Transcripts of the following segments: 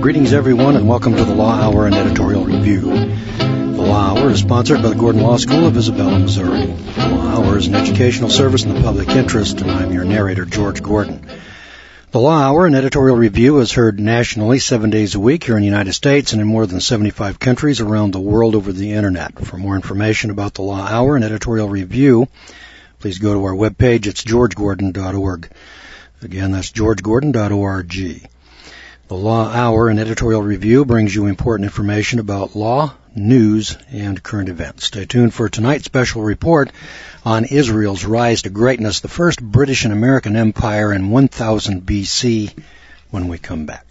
Greetings, everyone, and welcome to the Law Hour and Editorial Review. The Law Hour is sponsored by the Gordon Law School of Isabella, Missouri. The Law Hour is an educational service in the public interest, and I'm your narrator, George Gordon. The Law Hour and Editorial Review is heard nationally 7 days a week here in the United States and in more than 75 countries around the world over the Internet. For more information about the Law Hour and Editorial Review, please go to our webpage. It's georgegordon.org. Again, that's georgegordon.org. The Law Hour and Editorial Review brings you important information about law, news, and current events. Stay tuned for tonight's special report on Israel's rise to greatness, the first British and American empire in 1000 BC, when we come back.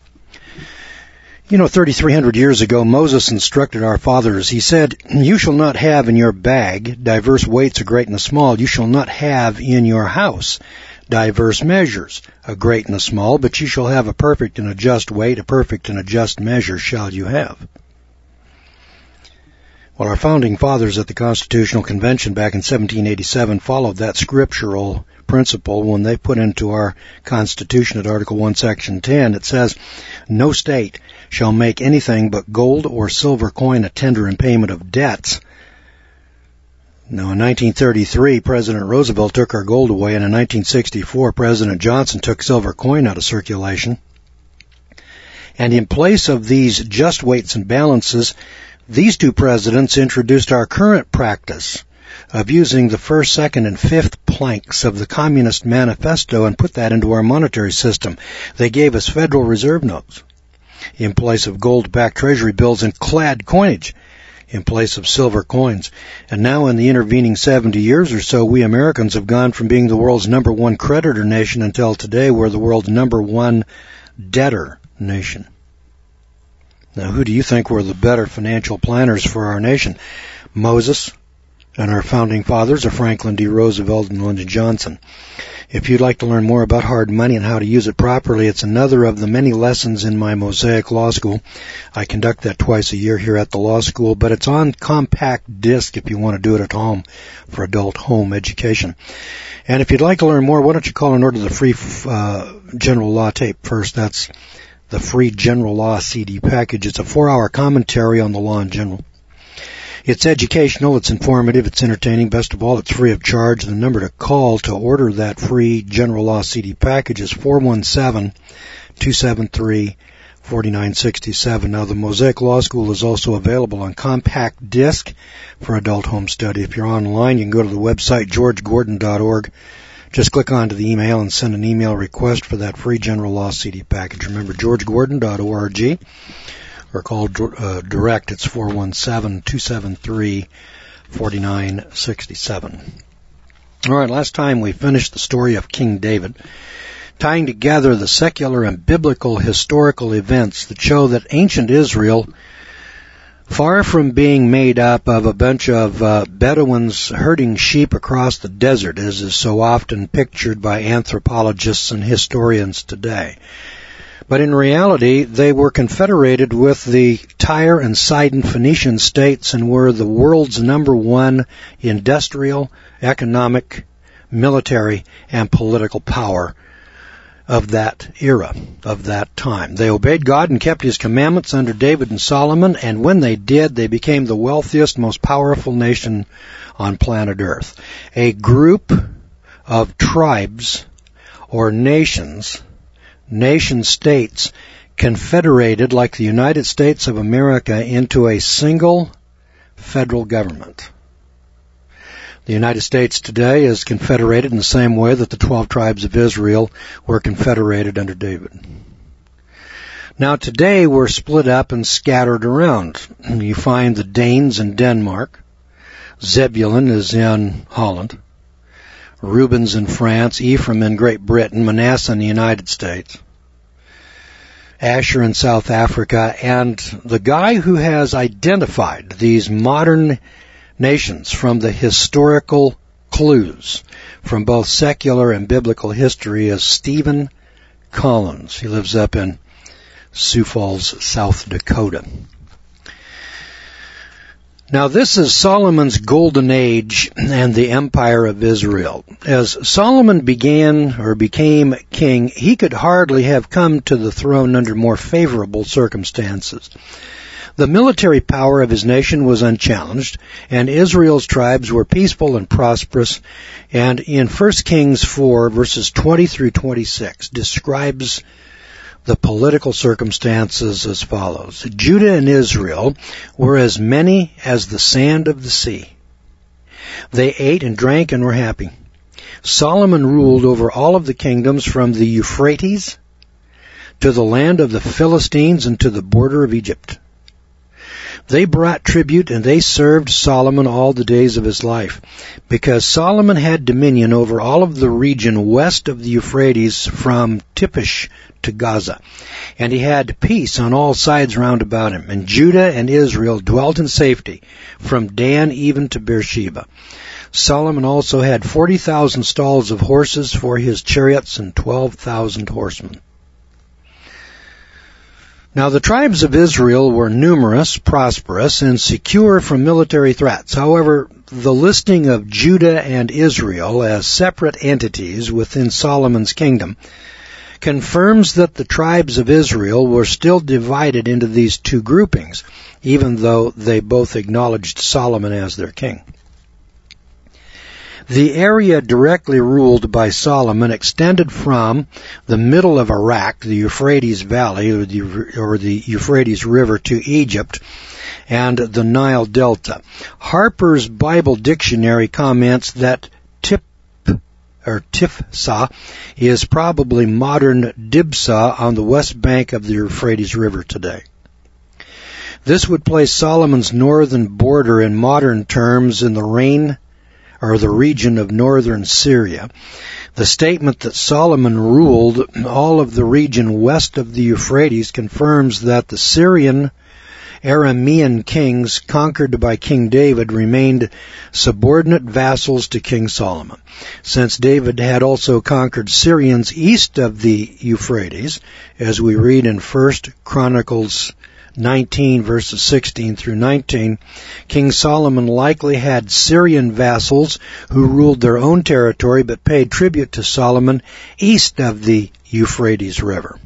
3,300 years ago, Moses instructed our fathers. He said, "You shall not have in your bag diverse weights, a great and a small. You shall not have in your house diverse measures, a great and a small, but you shall have a perfect and a just weight, a perfect and a just measure shall you have." Well, our founding fathers at the Constitutional Convention back in 1787 followed that scriptural principle when they put into our Constitution at Article 1, Section 10. It says, "No state shall make anything but gold or silver coin a tender in payment of debts." Now, in 1933, President Roosevelt took our gold away, and in 1964, President Johnson took silver coin out of circulation. And in place of these just weights and balances, these two presidents introduced our current practice of using the first, second, and fifth planks of the Communist Manifesto and put that into our monetary system. They gave us Federal Reserve notes in place of gold-backed treasury bills and clad coinage in place of silver coins. And now in the intervening 70 years or so, we Americans have gone from being the world's number one creditor nation until today we're the world's number one debtor nation. Now, who do you think were the better financial planners for our nation? Moses and our founding fathers, or Franklin D. Roosevelt and Lyndon Johnson? If you'd like to learn more about hard money and how to use it properly, it's another of the many lessons in my Mosaic Law School. I conduct that twice a year here at the law school, but it's on compact disc if you want to do it at home for adult home education. And if you'd like to learn more, why don't you call and order the free General Law tape first. That's the free General Law CD package. It's a 4-hour commentary on the law in general. It's educational, it's informative, it's entertaining. Best of all, it's free of charge. The number to call to order that free General Law CD package is 417-273-4967. Now, the Mosaic Law School is also available on compact disc for adult home study. If you're online, you can go to the website, georgegordon.org. Just click onto the email and send an email request for that free General Law CD package. Remember, georgegordon.org. Or call direct. It's 417-273-4967. All right, last time we finished the story of King David, tying together the secular and biblical historical events that show that ancient Israel, far from being made up of a bunch of Bedouins herding sheep across the desert, as is so often pictured by anthropologists and historians today, but in reality, they were confederated with the Tyre and Sidon Phoenician states and were the world's number one industrial, economic, military, and political power of that era, of that time. They obeyed God and kept His commandments under David and Solomon, and when they did, they became the wealthiest, most powerful nation on planet Earth. A group of tribes or nation-states confederated like the United States of America into a single federal government. The United States today is confederated in the same way that the 12 tribes of Israel were confederated under David. Now today we're split up and scattered around. You find the Danes in Denmark. Zebulun is in Holland. Reuben's in France, Ephraim in Great Britain, Manasseh in the United States, Asher in South Africa, and the guy who has identified these modern nations from the historical clues from both secular and biblical history is Stephen Collins. He lives up in Sioux Falls, South Dakota. Now this is Solomon's golden age and the empire of Israel. As Solomon became king, he could hardly have come to the throne under more favorable circumstances. The military power of his nation was unchallenged, and Israel's tribes were peaceful and prosperous, and in 1 Kings 4, verses 20 through 26, describes the political circumstances as follows. Judah and Israel were as many as the sand of the sea. They ate and drank and were happy. Solomon ruled over all of the kingdoms from the Euphrates to the land of the Philistines and to the border of Egypt. They brought tribute and they served Solomon all the days of his life, because Solomon had dominion over all of the region west of the Euphrates from Tippish to Gaza. And he had peace on all sides round about him. And Judah and Israel dwelt in safety from Dan even to Beersheba. Solomon also had 40,000 stalls of horses for his chariots and 12,000 horsemen. Now the tribes of Israel were numerous, prosperous, and secure from military threats. However, the listing of Judah and Israel as separate entities within Solomon's kingdom confirms that the tribes of Israel were still divided into these two groupings, even though they both acknowledged Solomon as their king. The area directly ruled by Solomon extended from the middle of Iraq, the Euphrates Valley, or the Euphrates River, to Egypt and the Nile Delta. Harper's Bible Dictionary comments that Tifsa is probably modern Dibsa on the west bank of the Euphrates River today. This would place Solomon's northern border in modern terms in the region of northern Syria. The statement that Solomon ruled all of the region west of the Euphrates confirms that the Syrian Aramean kings conquered by King David remained subordinate vassals to King Solomon. Since David had also conquered Syrians east of the Euphrates, as we read in 1 Chronicles 19 verses 16 through 19, King Solomon likely had Syrian vassals who ruled their own territory but paid tribute to Solomon east of the Euphrates River.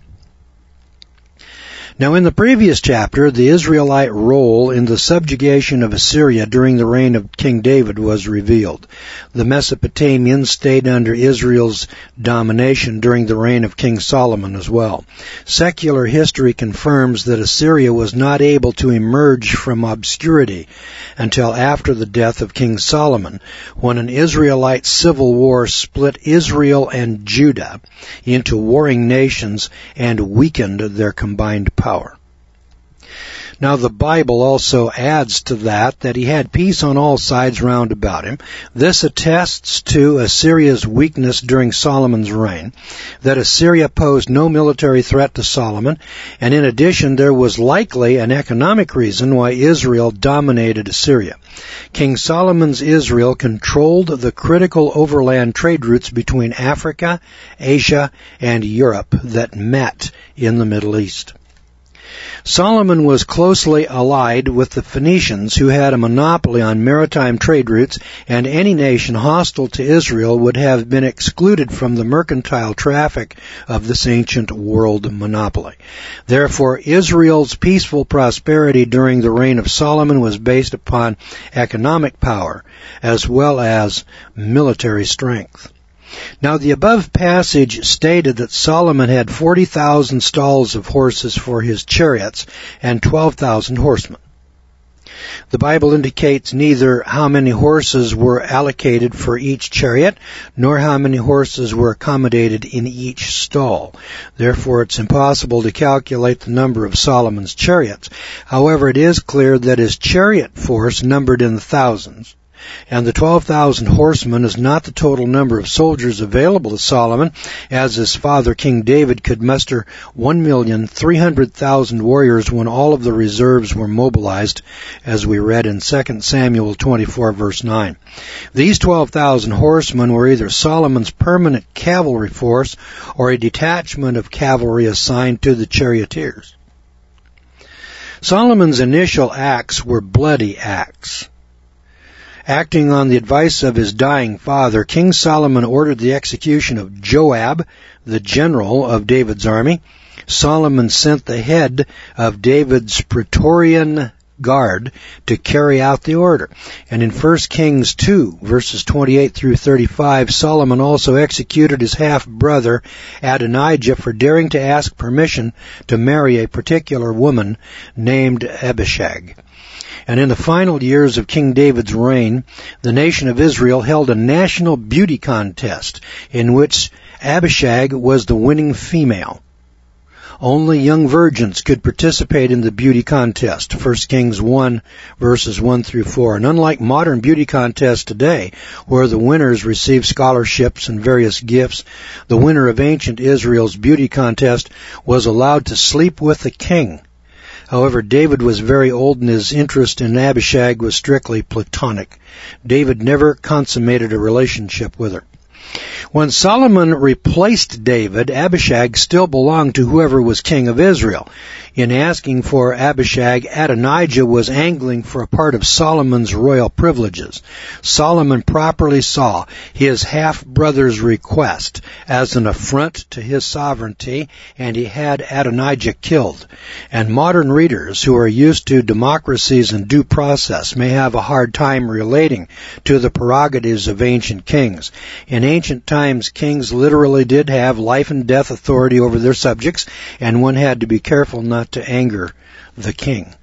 Now, in the previous chapter, the Israelite role in the subjugation of Assyria during the reign of King David was revealed. The Mesopotamians stayed under Israel's domination during the reign of King Solomon as well. Secular history confirms that Assyria was not able to emerge from obscurity until after the death of King Solomon, when an Israelite civil war split Israel and Judah into warring nations and weakened their combined power. Now the Bible also adds to that he had peace on all sides round about him. This attests to Assyria's weakness during Solomon's reign, that Assyria posed no military threat to Solomon, and in addition there was likely an economic reason why Israel dominated Assyria. King Solomon's Israel controlled the critical overland trade routes between Africa, Asia, and Europe that met in the Middle East. Solomon was closely allied with the Phoenicians, who had a monopoly on maritime trade routes, and any nation hostile to Israel would have been excluded from the mercantile traffic of this ancient world monopoly. Therefore, Israel's peaceful prosperity during the reign of Solomon was based upon economic power as well as military strength. Now, the above passage stated that Solomon had 40,000 stalls of horses for his chariots and 12,000 horsemen. The Bible indicates neither how many horses were allocated for each chariot, nor how many horses were accommodated in each stall. Therefore, it's impossible to calculate the number of Solomon's chariots. However, it is clear that his chariot force numbered in the thousands, and the 12,000 horsemen is not the total number of soldiers available to Solomon, as his father King David could muster 1,300,000 warriors when all of the reserves were mobilized, as we read in 2 Samuel 24 verse 9. These 12,000 horsemen were either Solomon's permanent cavalry force or a detachment of cavalry assigned to the charioteers. Solomon's initial acts were bloody acts. Acting on the advice of his dying father, King Solomon ordered the execution of Joab, the general of David's army. Solomon sent the head of David's Praetorian Guard to carry out the order. And in 1 Kings 2, verses 28 through 35, Solomon also executed his half-brother Adonijah for daring to ask permission to marry a particular woman named Abishag. And in the final years of King David's reign, the nation of Israel held a national beauty contest in which Abishag was the winning female. Only young virgins could participate in the beauty contest, 1 Kings 1, verses 1 through 4. And unlike modern beauty contests today, where the winners receive scholarships and various gifts, the winner of ancient Israel's beauty contest was allowed to sleep with the king. However, David was very old and his interest in Abishag was strictly platonic. David never consummated a relationship with her. When Solomon replaced David, Abishag still belonged to whoever was king of Israel. In asking for Abishag, Adonijah was angling for a part of Solomon's royal privileges. Solomon properly saw his half-brother's request as an affront to his sovereignty, and he had Adonijah killed. And modern readers who are used to democracies and due process may have a hard time relating to the prerogatives of ancient kings. In ancient times, kings literally did have life and death authority over their subjects, and one had to be careful not to anger the king.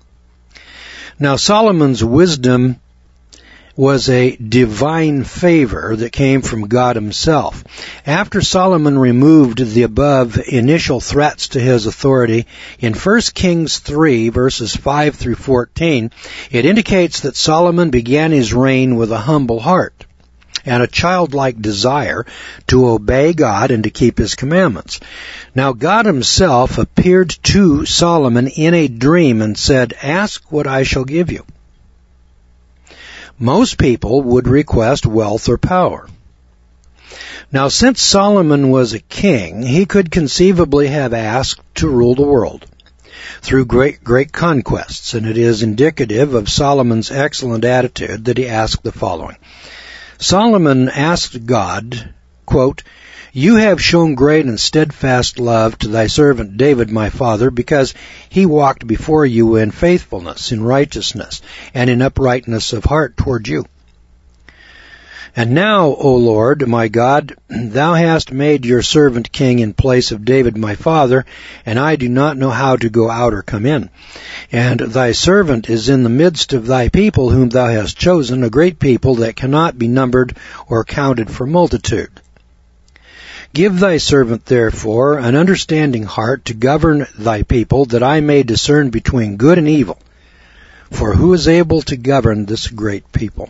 Now, Solomon's wisdom was a divine favor that came from God himself. After Solomon removed the above initial threats to his authority, in 1 Kings 3, verses 5 through 14, it indicates that Solomon began his reign with a humble heart and a childlike desire to obey God and to keep his commandments. Now God himself appeared to Solomon in a dream and said, "Ask what I shall give you." Most people would request wealth or power. Now, since Solomon was a king, he could conceivably have asked to rule the world through great conquests, and it is indicative of Solomon's excellent attitude that he asked the following. Solomon asked God, quote, "You have shown great and steadfast love to thy servant David my father, because he walked before you in faithfulness, in righteousness, and in uprightness of heart toward you. And now, O Lord, my God, thou hast made your servant king in place of David my father, and I do not know how to go out or come in. And thy servant is in the midst of thy people whom thou hast chosen, a great people that cannot be numbered or counted for multitude. Give thy servant, therefore, an understanding heart to govern thy people, that I may discern between good and evil. For who is able to govern this great people?"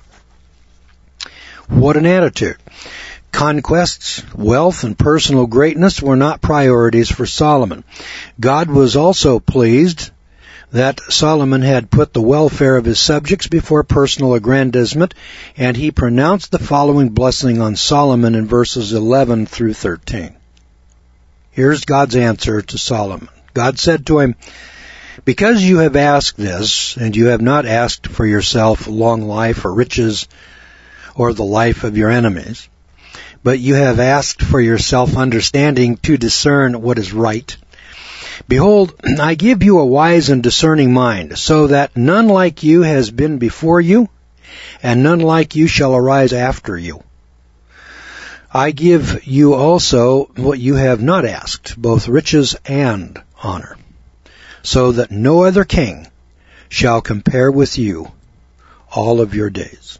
What an attitude. Conquests, wealth, and personal greatness were not priorities for Solomon. God was also pleased that Solomon had put the welfare of his subjects before personal aggrandizement, and he pronounced the following blessing on Solomon in verses 11 through 13. Here's God's answer to Solomon. God said to him, "Because you have asked this, and you have not asked for yourself long life or riches or the life of your enemies, but you have asked for yourself understanding to discern what is right. Behold, I give you a wise and discerning mind, so that none like you has been before you, and none like you shall arise after you. I give you also what you have not asked, both riches and honor, so that no other king shall compare with you all of your days."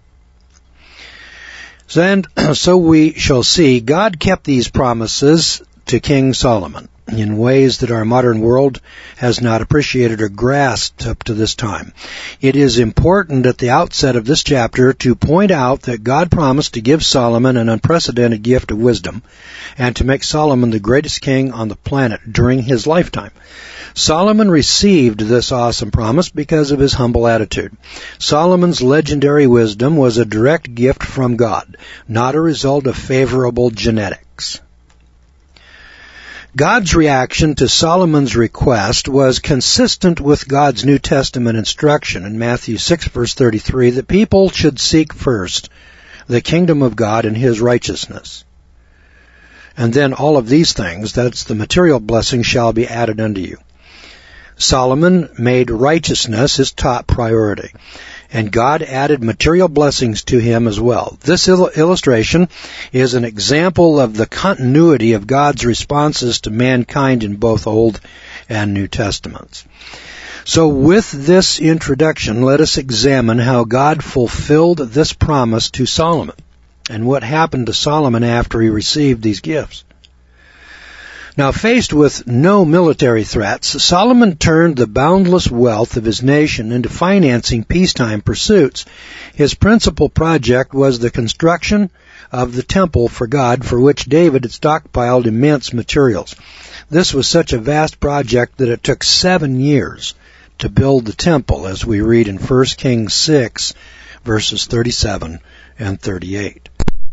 And so we shall see God kept these promises to King Solomon in ways that our modern world has not appreciated or grasped up to this time. It is important at the outset of this chapter to point out that God promised to give Solomon an unprecedented gift of wisdom and to make Solomon the greatest king on the planet during his lifetime. Solomon received this awesome promise because of his humble attitude. Solomon's legendary wisdom was a direct gift from God, not a result of favorable genetics. God's reaction to Solomon's request was consistent with God's New Testament instruction in Matthew 6, verse 33, that people should seek first the kingdom of God and His righteousness. And then all of these things, that's the material blessing, shall be added unto you. Solomon made righteousness his top priority, and God added material blessings to him as well. This illustration is an example of the continuity of God's responses to mankind in both Old and New Testaments. So with this introduction, let us examine how God fulfilled this promise to Solomon and what happened to Solomon after he received these gifts. Now, faced with no military threats, Solomon turned the boundless wealth of his nation into financing peacetime pursuits. His principal project was the construction of the temple for God, for which David had stockpiled immense materials. This was such a vast project that it took 7 years to build the temple, as we read in 1 Kings 6, verses 37 and 38.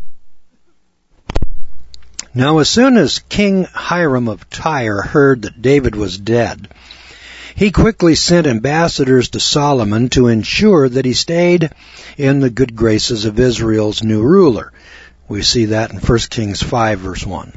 Now, as soon as King Hiram of Tyre heard that David was dead, he quickly sent ambassadors to Solomon to ensure that he stayed in the good graces of Israel's new ruler. We see that in 1 Kings 5, verse 1.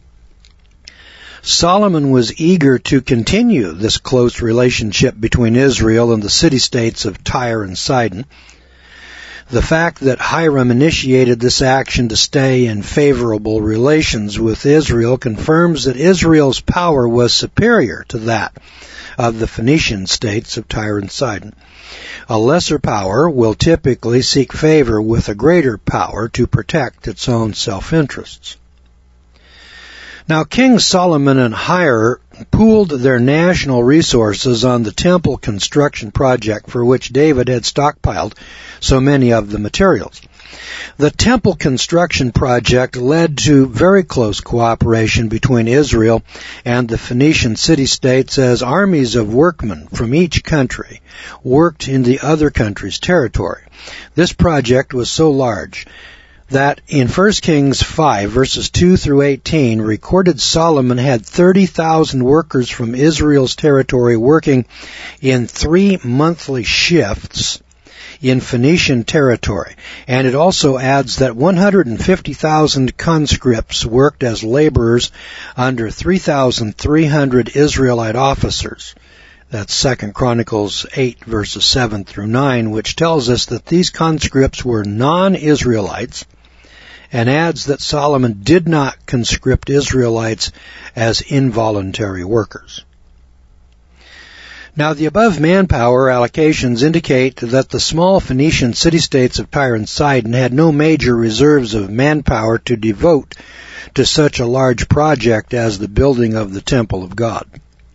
Solomon was eager to continue this close relationship between Israel and the city-states of Tyre and Sidon. The fact that Hiram initiated this action to stay in favorable relations with Israel confirms that Israel's power was superior to that of the Phoenician states of Tyre and Sidon. A lesser power will typically seek favor with a greater power to protect its own self-interests. Now, King Solomon and Hiram pooled their national resources on the temple construction project for which David had stockpiled so many of the materials. The temple construction project led to very close cooperation between Israel and the Phoenician city-states as armies of workmen from each country worked in the other country's territory. This project was so large that in 1 Kings 5, verses 2 through 18, recorded Solomon had 30,000 workers from Israel's territory working in 3 monthly shifts in Phoenician territory. And it also adds that 150,000 conscripts worked as laborers under 3,300 Israelite officers. That's 2 Chronicles 8, verses 7 through 9, which tells us that these conscripts were non-Israelites, and adds that Solomon did not conscript Israelites as involuntary workers. Now, the above manpower allocations indicate that the small Phoenician city-states of Tyre and Sidon had no major reserves of manpower to devote to such a large project as the building of the temple of God.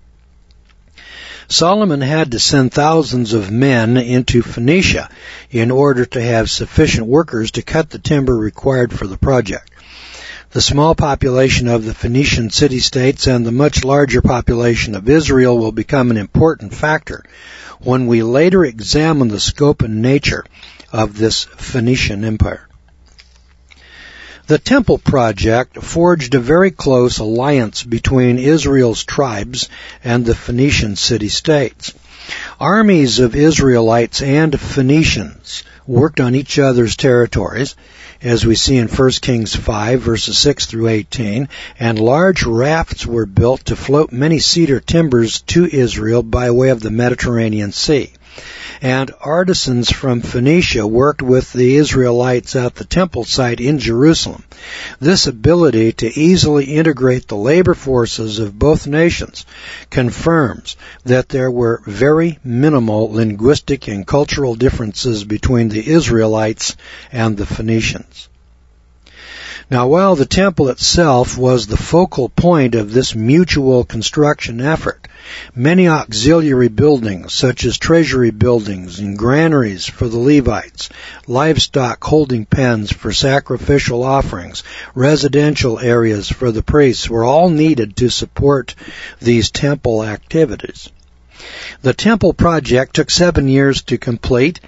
Solomon had to send thousands of men into Phoenicia in order to have sufficient workers to cut the timber required for the project. The small population of the Phoenician city-states and the much larger population of Israel will become an important factor when we later examine the scope and nature of this Phoenician empire. The temple project forged a very close alliance between Israel's tribes and the Phoenician city-states. Armies of Israelites and Phoenicians worked on each other's territories, as we see in 1 Kings 5, verses 6 through 18, and large rafts were built to float many cedar timbers to Israel by way of the Mediterranean Sea. And artisans from Phoenicia worked with the Israelites at the temple site in Jerusalem. This ability to easily integrate the labor forces of both nations confirms that there were very minimal linguistic and cultural differences between the Israelites and the Phoenicians. Now, while the temple itself was the focal point of this mutual construction effort, many auxiliary buildings, such as treasury buildings and granaries for the Levites, livestock holding pens for sacrificial offerings, residential areas for the priests, were all needed to support these temple activities. The temple project took 7 years to complete,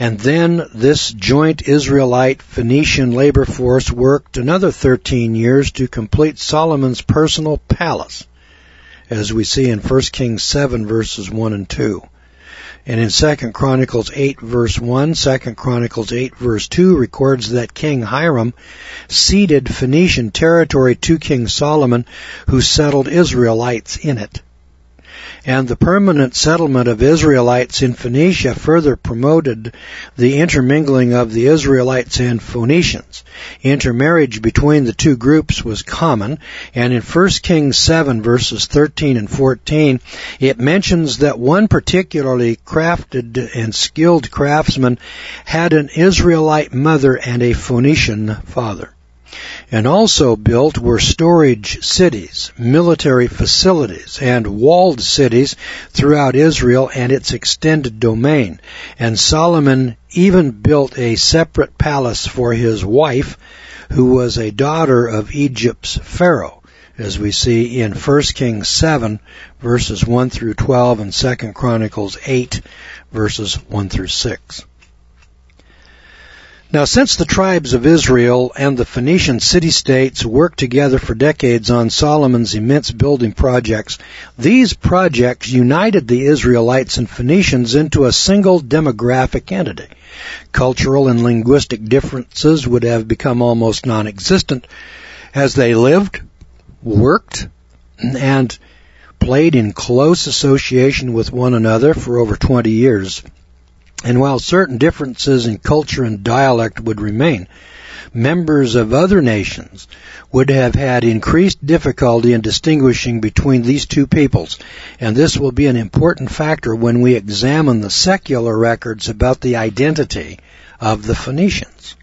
And then this joint Israelite-Phoenician labor force worked another 13 years to complete Solomon's personal palace, as we see in 1 Kings 7 verses 1 and 2. And in 2 Chronicles 8 verse 1, 2 Chronicles 8 verse 2 records that King Hiram ceded Phoenician territory to King Solomon, who settled Israelites in it. And the permanent settlement of Israelites in Phoenicia further promoted the intermingling of the Israelites and Phoenicians. Intermarriage between the two groups was common, and in 1 Kings 7 verses 13 and 14, it mentions that one particularly crafted and skilled craftsman had an Israelite mother and a Phoenician father. And also built were storage cities, military facilities, and walled cities throughout Israel and its extended domain. And Solomon even built a separate palace for his wife, who was a daughter of Egypt's Pharaoh, as we see in 1 Kings 7, verses 1 through 12, and 2 Chronicles 8, verses 1 through 6. Now, since the tribes of Israel and the Phoenician city-states worked together for decades on Solomon's immense building projects, these projects united the Israelites and Phoenicians into a single demographic entity. Cultural and linguistic differences would have become almost non-existent as they lived, worked, and played in close association with one another for over 20 years. And while certain differences in culture and dialect would remain, members of other nations would have had increased difficulty in distinguishing between these two peoples, and this will be an important factor when we examine the secular records about the identity of the Phoenicians.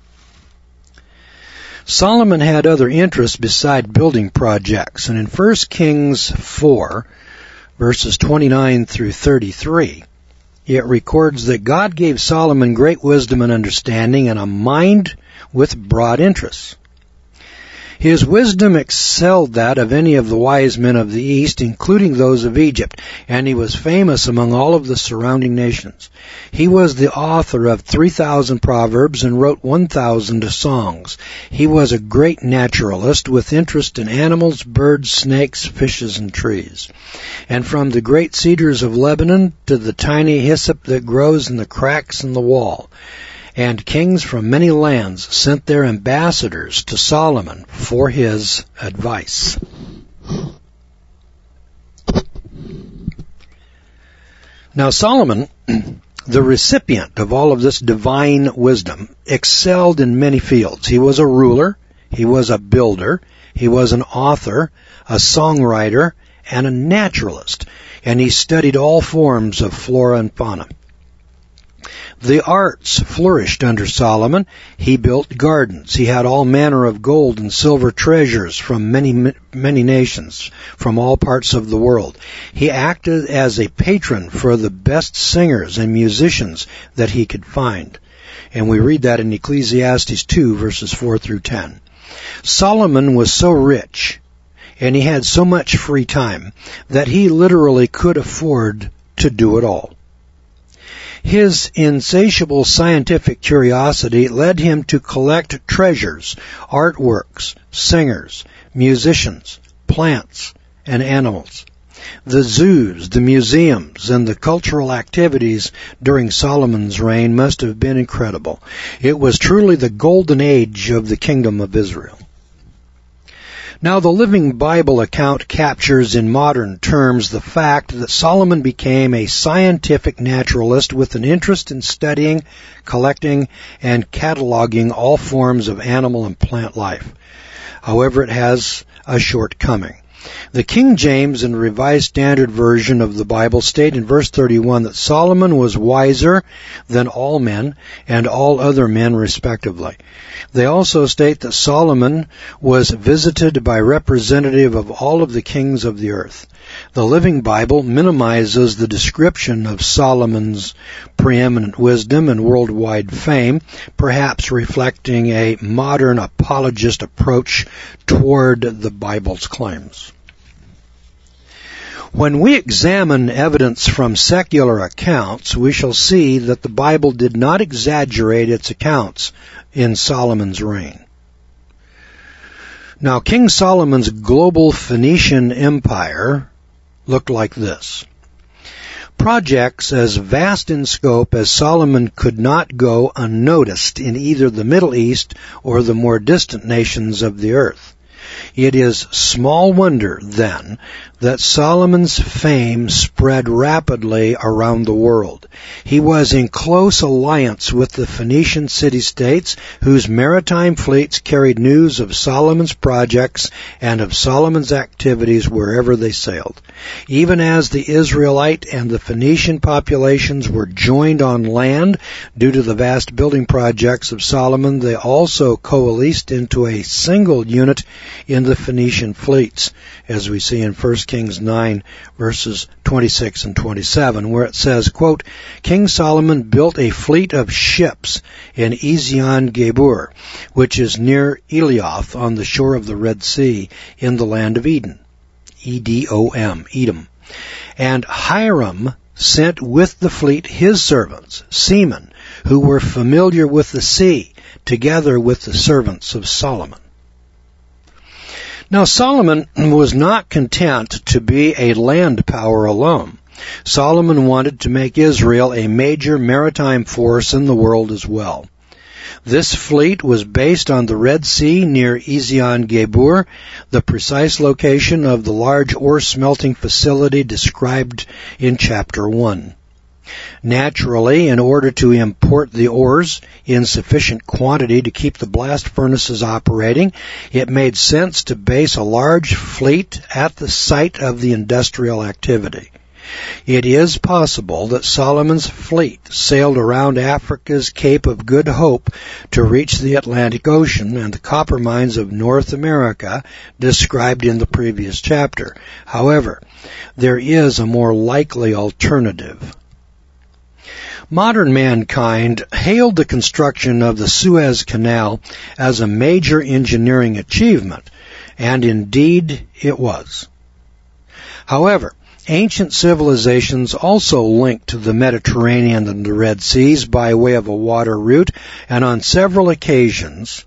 Solomon had other interests beside building projects, and in 1 Kings 4, verses 29 through 33, it records that God gave Solomon great wisdom and understanding and a mind with broad interests. His wisdom excelled that of any of the wise men of the East, including those of Egypt, and he was famous among all of the surrounding nations. He was the author of 3,000 proverbs and wrote 1,000 songs. He was a great naturalist with interest in animals, birds, snakes, fishes, and trees. And from the great cedars of Lebanon to the tiny hyssop that grows in the cracks in the wall, and kings from many lands sent their ambassadors to Solomon for his advice. Now Solomon, the recipient of all of this divine wisdom, excelled in many fields. He was a ruler, he was a builder, he was an author, a songwriter, and a naturalist, and he studied all forms of flora and fauna. The arts flourished under Solomon. He built gardens. He had all manner of gold and silver treasures from many nations, from all parts of the world. He acted as a patron for the best singers and musicians that he could find. And we read that in Ecclesiastes 2, verses 4 through 10. Solomon was so rich, and he had so much free time, that he literally could afford to do it all. His insatiable scientific curiosity led him to collect treasures, artworks, singers, musicians, plants, and animals. The zoos, the museums, and the cultural activities during Solomon's reign must have been incredible. It was truly the golden age of the kingdom of Israel. Now, the Living Bible account captures in modern terms the fact that Solomon became a scientific naturalist with an interest in studying, collecting, and cataloging all forms of animal and plant life. However, it has a shortcoming. The King James and Revised Standard Version of the Bible state in verse 31 that Solomon was wiser than all men and all other men respectively. They also state that Solomon was visited by representative of all of the kings of the earth. The Living Bible minimizes the description of Solomon's preeminent wisdom and worldwide fame, perhaps reflecting a modern apologist approach toward the Bible's claims. When we examine evidence from secular accounts, we shall see that the Bible did not exaggerate its accounts in Solomon's reign. Now, King Solomon's global Phoenician empire looked like this. Projects as vast in scope as Solomon could not go unnoticed in either the Middle East or the more distant nations of the earth. It is small wonder, then, that Solomon's fame spread rapidly around the world. He was in close alliance with the Phoenician city-states, whose maritime fleets carried news of Solomon's projects and of Solomon's activities wherever they sailed. Even as the Israelite and the Phoenician populations were joined on land due to the vast building projects of Solomon, they also coalesced into a single unit in the Phoenician fleets, as we see in 1 Kings 9, verses 26 and 27, where it says, quote, King Solomon built a fleet of ships in Ezion-Geber, which is near Elioth on the shore of the Red Sea in the land of Eden. Edom, Edom. And Hiram sent with the fleet his servants, seamen, who were familiar with the sea, together with the servants of Solomon. Now, Solomon was not content to be a land power alone. Solomon wanted to make Israel a major maritime force in the world as well. This fleet was based on the Red Sea near Ezion-Geber, the precise location of the large ore smelting facility described in Chapter 1. Naturally, in order to import the ores in sufficient quantity to keep the blast furnaces operating, it made sense to base a large fleet at the site of the industrial activity. It is possible that Solomon's fleet sailed around Africa's Cape of Good Hope to reach the Atlantic Ocean and the copper mines of North America described in the previous chapter. However, there is a more likely alternative. Modern mankind hailed the construction of the Suez Canal as a major engineering achievement, and indeed it was. However, ancient civilizations also linked the Mediterranean and the Red Seas by way of a water route, and on several occasions,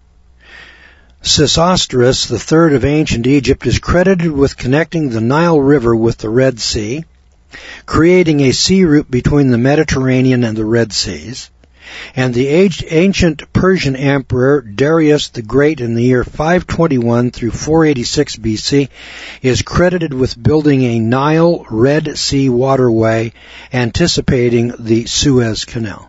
Sesostris, the third of ancient Egypt, is credited with connecting the Nile River with the Red Sea, creating a sea route between the Mediterranean and the Red Seas, and the ancient Persian emperor Darius the Great in the year 521 through 486 BC is credited with building a Nile Red Sea waterway anticipating the Suez Canal.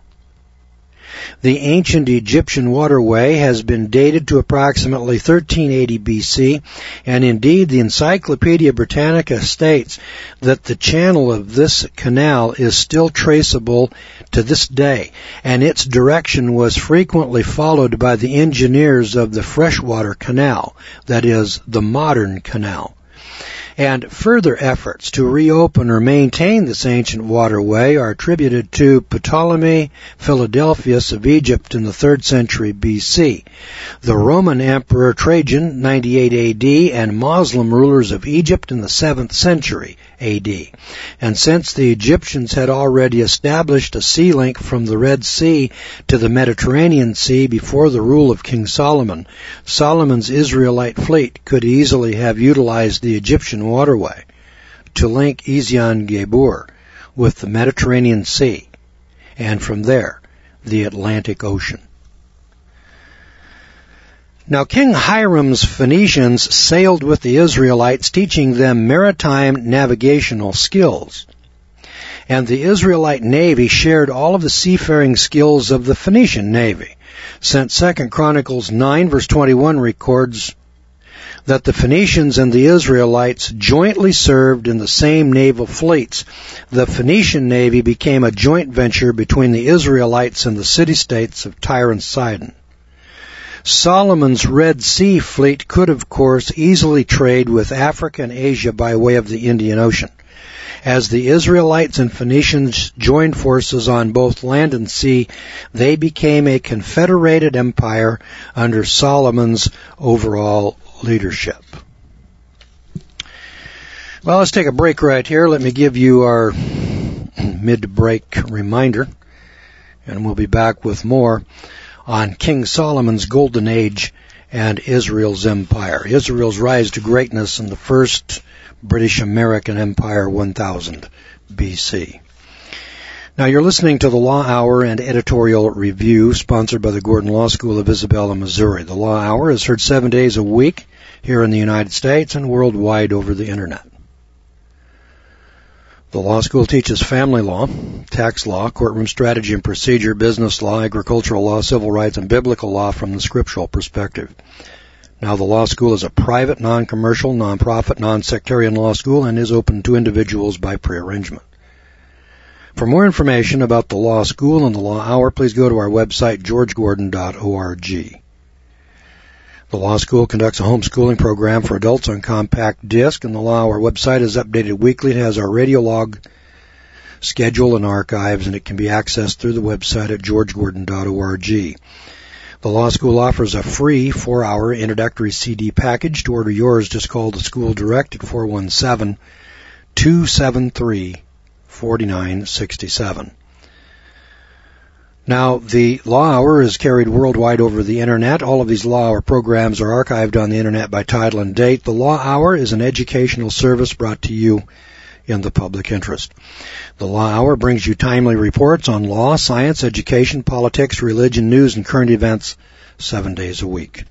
The ancient Egyptian waterway has been dated to approximately 1380 BC, and indeed the Encyclopedia Britannica states that the channel of this canal is still traceable to this day, and its direction was frequently followed by the engineers of the freshwater canal, that is, the modern canal. And further efforts to reopen or maintain this ancient waterway are attributed to Ptolemy Philadelphus of Egypt in the 3rd century BC, the Roman Emperor Trajan, 98 AD, and Muslim rulers of Egypt in the 7th century AD. And since the Egyptians had already established a sea link from the Red Sea to the Mediterranean Sea before the rule of King Solomon, Solomon's Israelite fleet could easily have utilized the Egyptian waterway to link Ezion-Geber with the Mediterranean Sea, and from there, the Atlantic Ocean. Now, King Hiram's Phoenicians sailed with the Israelites, teaching them maritime navigational skills. And the Israelite navy shared all of the seafaring skills of the Phoenician navy, since 2 Chronicles 9, verse 21 records that the Phoenicians and the Israelites jointly served in the same naval fleets. The Phoenician navy became a joint venture between the Israelites and the city-states of Tyre and Sidon. Solomon's Red Sea fleet could, of course, easily trade with Africa and Asia by way of the Indian Ocean. As the Israelites and Phoenicians joined forces on both land and sea, they became a confederated empire under Solomon's overall leadership. Well, let's take a break right here. Let me give you our mid-break reminder, and we'll be back with more on King Solomon's Golden Age and Israel's Empire. Israel's rise to greatness in the first British-American Empire, 1000 BC. Now, you're listening to the Law Hour and Editorial Review, sponsored by the Gordon Law School of Isabella, Missouri. The Law Hour is heard 7 days a week here in the United States and worldwide over the Internet. The law school teaches family law, tax law, courtroom strategy and procedure, business law, agricultural law, civil rights, and biblical law from the scriptural perspective. Now, the law school is a private, non-commercial, non-profit, non-sectarian law school and is open to individuals by prearrangement. For more information about the law school and the Law Hour, please go to our website, georgegordon.org. The law school conducts a homeschooling program for adults on compact disc, and the Law Hour website is updated weekly. It has our radio log, schedule, and archives, and it can be accessed through the website at georgegordon.org. The law school offers a free 4-hour introductory CD package. To order yours, just call the school direct at 417-273-4967. Now, the Law Hour is carried worldwide over the Internet. All of these Law Hour programs are archived on the Internet by title and date. The Law Hour is an educational service brought to you in the public interest. The Law Hour brings you timely reports on law, science, education, politics, religion, news, and current events 7 days a week.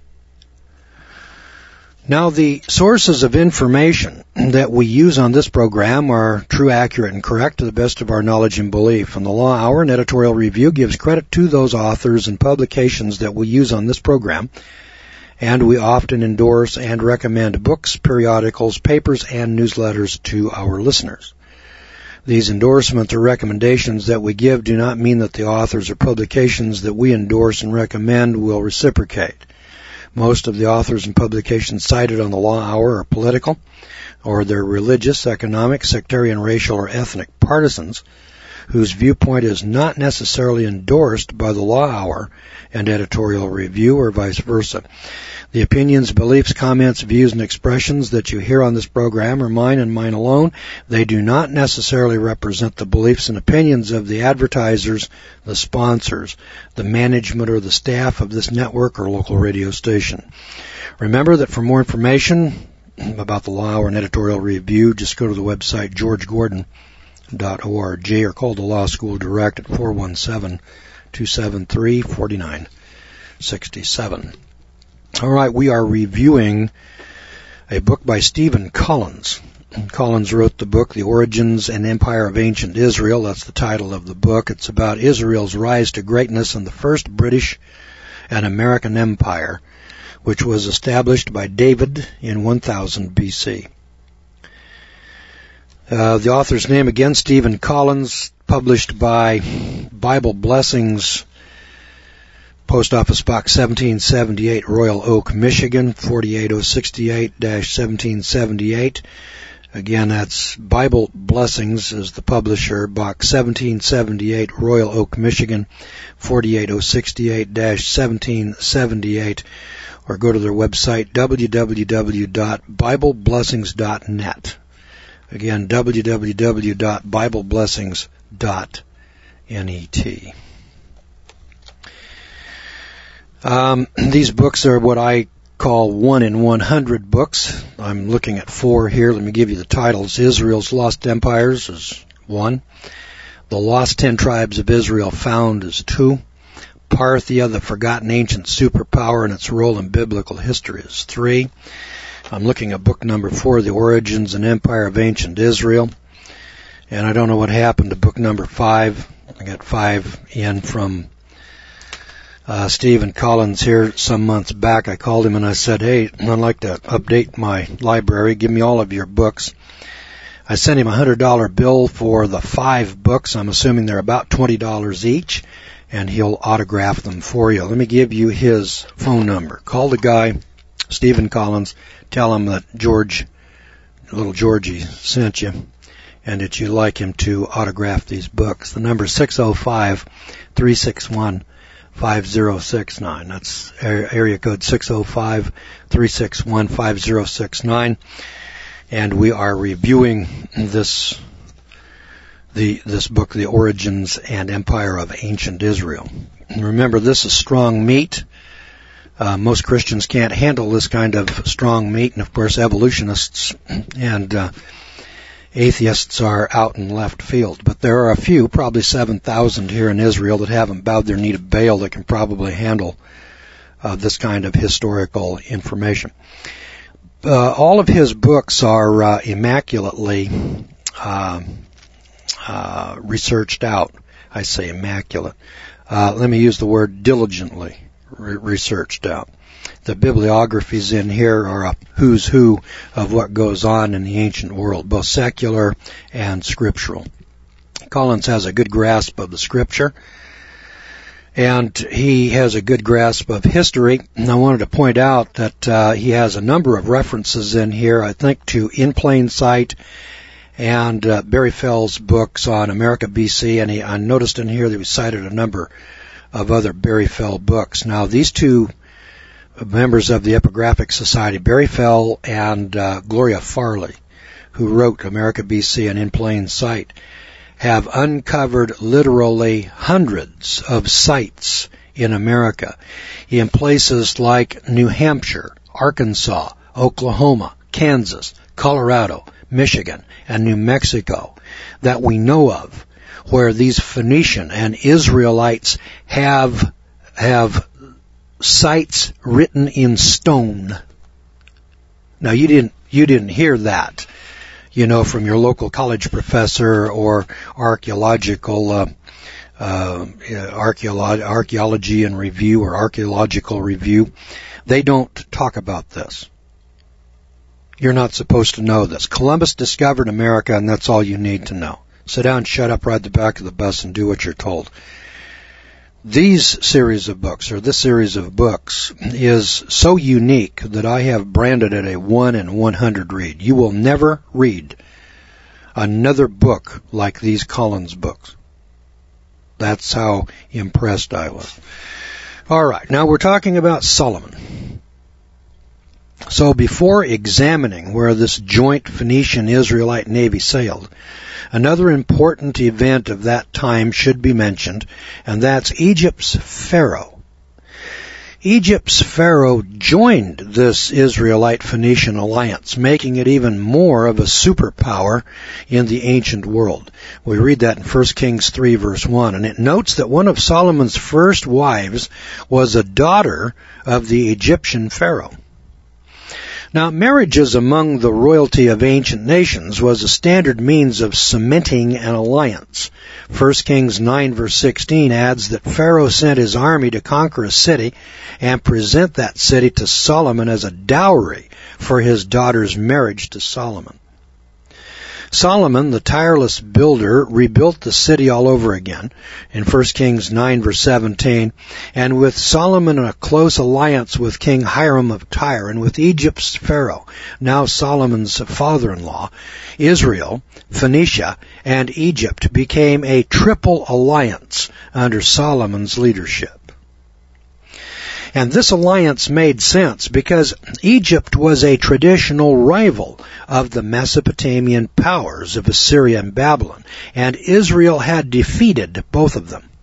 Now, the sources of information that we use on this program are true, accurate, and correct to the best of our knowledge and belief. And the Law Hour and Editorial Review gives credit to those authors and publications that we use on this program, and we often endorse and recommend books, periodicals, papers, and newsletters to our listeners. These endorsements or recommendations that we give do not mean that the authors or publications that we endorse and recommend will reciprocate. Most of the authors and publications cited on the Law Hour are political, or they're religious, economic, sectarian, racial, or ethnic partisans whose viewpoint is not necessarily endorsed by the Law Hour and Editorial Review, or vice versa. The opinions, beliefs, comments, views, and expressions that you hear on this program are mine and mine alone. They do not necessarily represent the beliefs and opinions of the advertisers, the sponsors, the management, or the staff of this network or local radio station. Remember that for more information about the Law Hour and Editorial Review, just go to the website georgegordon.org or call the law school direct at 417-273-4967. All right, we are reviewing a book by Stephen Collins. Collins wrote the book, The Origins and Empire of Ancient Israel. That's the title of the book. It's about Israel's rise to greatness in the first British and American Empire, which was established by David in 1000 BC. The author's name again, Stephen Collins, published by Bible Blessings, Post Office Box 1778, Royal Oak, Michigan, 48068-1778. Again, that's Bible Blessings is the publisher, Box 1778, Royal Oak, Michigan, 48068-1778. Or go to their website, www.bibleblessings.net. Again, www.bibleblessings.net. These books are what I call 1 in 100 books. I'm looking at 4 here. Let me give you the titles. Israel's Lost Empires is 1. The Lost 10 Tribes of Israel Found is 2. Parthia, the Forgotten Ancient Superpower and its Role in Biblical History is 3. I'm looking at book number 4, The Origins and Empire of Ancient Israel. And I don't know what happened to book number 5. I got 5 in from Stephen Collins here some months back. I called him and I said, hey, I'd like to update my library. Give me all of your books. I sent him a $100 bill for the 5 books. I'm assuming they're about $20 each, and he'll autograph them for you. Let me give you his phone number. Call the guy, Stephen Collins. Tell him that little Georgie sent you, and that you'd like him to autograph these books. The number is 605-361-5069. That's area code 605-361-5069. and we are reviewing this book, The Origins and Empire of Ancient Israel. And remember, this is strong meat. Most Christians can't handle this kind of strong meat, and of course evolutionists and atheists are out in left field. But there are a few, probably 7,000 here in Israel, that haven't bowed their knee to Baal that can probably handle this kind of historical information. All of his books are immaculately researched out. I say immaculate. Let me use the word diligently researched out. The bibliographies in here are a who's who of what goes on in the ancient world, both secular and scriptural. Collins has a good grasp of the scripture, and he has a good grasp of history. And I wanted to point out that he has a number of references in here, I think, to In Plain Sight and Barry Fell's books on America BC, and I noticed in here that he cited a number of other Barry Fell books. Now, these two members of the Epigraphic Society, Barry Fell and Gloria Farley, who wrote America BC and In Plain Sight, have uncovered literally hundreds of sites in America in places like New Hampshire, Arkansas, Oklahoma, Kansas, Colorado, Michigan, and New Mexico that we know of, where these Phoenician and Israelites have sites written in stone. Now, you didn't hear that, from your local college professor or archaeology and review or archaeological review. They don't talk about this. You're not supposed to know this. Columbus discovered America, and that's all you need to know. Sit down, shut up, ride the back of the bus, and do what you're told. This series of books is so unique that I have branded it a 1 in 100 read. You will never read another book like these Collins books. That's how impressed I was. All right, now we're talking about Solomon. So before examining where this joint Phoenician-Israelite navy sailed, another important event of that time should be mentioned, and that's Egypt's Pharaoh. Egypt's Pharaoh joined this Israelite-Phoenician alliance, making it even more of a superpower in the ancient world. We read that in 1 Kings 3, verse 1, and it notes that one of Solomon's first wives was a daughter of the Egyptian Pharaoh. Now, marriages among the royalty of ancient nations was a standard means of cementing an alliance. 1 Kings 9 verse 16 adds that Pharaoh sent his army to conquer a city and present that city to Solomon as a dowry for his daughter's marriage to Solomon. Solomon, the tireless builder, rebuilt the city all over again in 1 Kings 9 verse 17, and with Solomon in a close alliance with King Hiram of Tyre and with Egypt's Pharaoh, now Solomon's father-in-law, Israel, Phoenicia, and Egypt became a triple alliance under Solomon's leadership. And this alliance made sense because Egypt was a traditional rival of the Mesopotamian powers of Assyria and Babylon, and Israel had defeated both of them.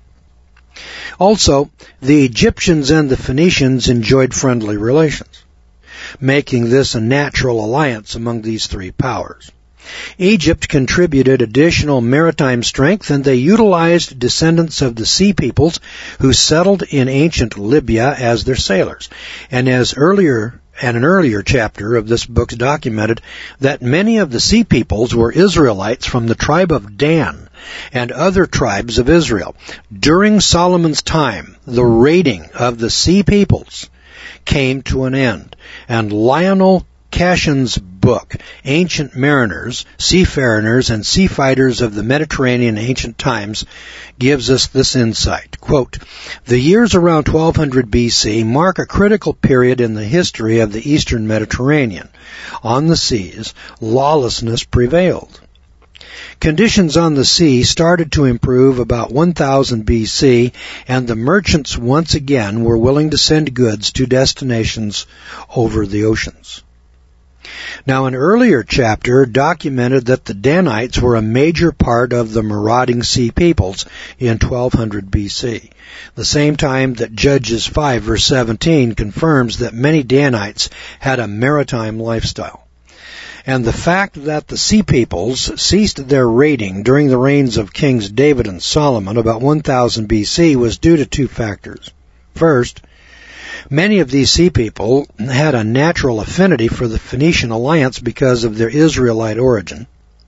Also, the Egyptians and the Phoenicians enjoyed friendly relations, making this a natural alliance among these three powers. Egypt contributed additional maritime strength, and they utilized descendants of the sea peoples who settled in ancient Libya as their sailors. And an earlier chapter of this book documented that many of the sea peoples were Israelites from the tribe of Dan and other tribes of Israel. During Solomon's time, the raiding of the sea peoples came to an end, and Lionel Cashin's book, Ancient Mariners, Seafareners, and Sea Fighters of the Mediterranean in Ancient Times, gives us this insight. Quote, "The years around 1200 BC mark a critical period in the history of the eastern Mediterranean. On the seas, lawlessness prevailed. Conditions on the sea started to improve about 1000 BC, and the merchants once again were willing to send goods to destinations over the oceans." Now, an earlier chapter documented that the Danites were a major part of the marauding sea peoples in 1200 BC, the same time that Judges 5 verse 17 confirms that many Danites had a maritime lifestyle. And the fact that the sea peoples ceased their raiding during the reigns of Kings David and Solomon about 1000 BC was due to two factors. First, many of these sea people had a natural affinity for the Phoenician alliance because of their Israelite origin.